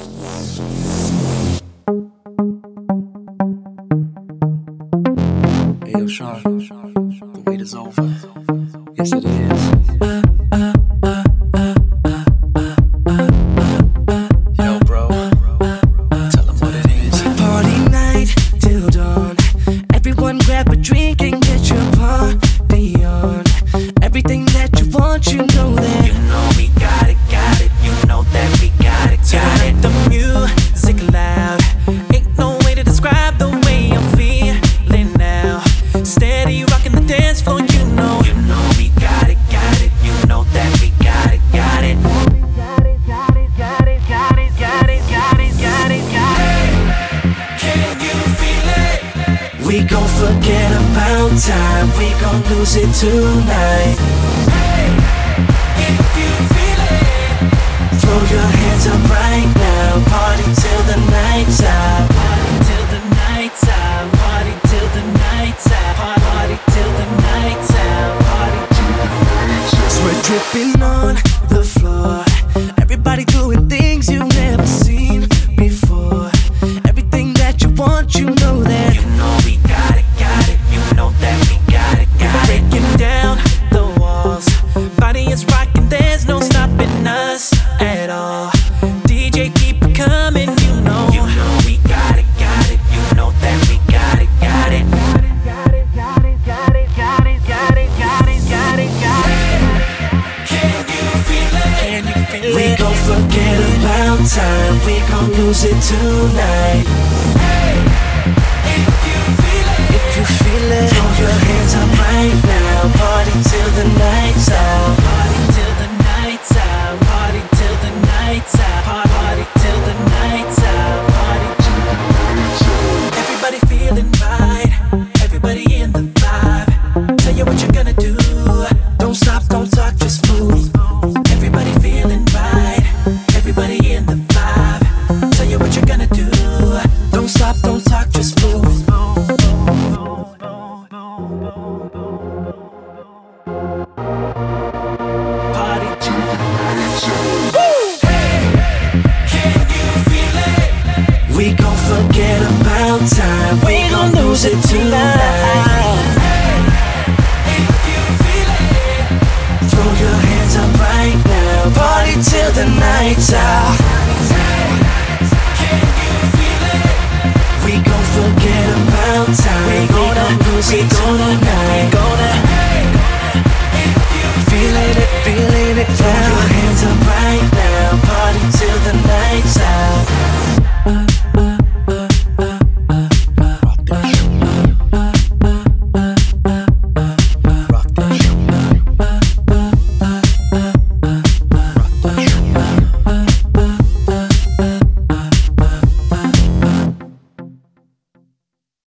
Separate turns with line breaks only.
Hey, yo, Sean, the wait is over. Yes, it is. Yo, bro, tell them what it is.
Party night till dawn. Everyone grab a drink and get your party on. Everything that you want, you know that.
You know we got it, got it. You know that we got it, got it.
The music loud. Ain't no way to describe the way I'm feeling now. Steady rocking the dance floor, you know.
You know we got it, got it. You know that we got it, got it.
Got it, got it, got it, got it, got it, got it, got it, got it.
Can you feel it?
We gon' forget about time. We gon' lose it tonight.
If you feel it,
Throw your hands up right now. Party till the night's out.
party till the night's out. Party till the night's out. Party till the night's out. Party till the night's out.
So we're dripping on the floor. Everybody doing things you've never seen before. Everything that you want, you know that.
You know we got it, got it. You know that we got it, got it.
Breaking down the walls. Body is rocking, there's no stopping us at all. DJ keep it coming, you know.
You know we got it, got it. You know that we got it, got it.
Got it, got it, got it, got it, got it, got it, got it, got it.
Can you feel it?
Can you feel it? We gon' forget about time. We gon' lose it tonight.
If you feel it,
If you feel it, throw your hands up right now. Party till the night's out.
party till the night's out. Party till the night's out. Party till the night's out. Party till the night's out.
Everybody feeling right. Everybody in the vibe. Tell you what you're gonna do. Don't stop, don't talk, just move. Everybody feeling right. Everybody in the vibe. Tell you what you're gonna do. Don't stop, don't talk, just move. Party till the night's out.
Can you feel it?
We gon' forget about time. We gon' lose it tonight.
If you feel it,
Throw your hands up right now. Party till the night's out.
can you feel it?
We gon' forget about time. We gon' lose it tonight.
If you
Feeling it, feeling it down.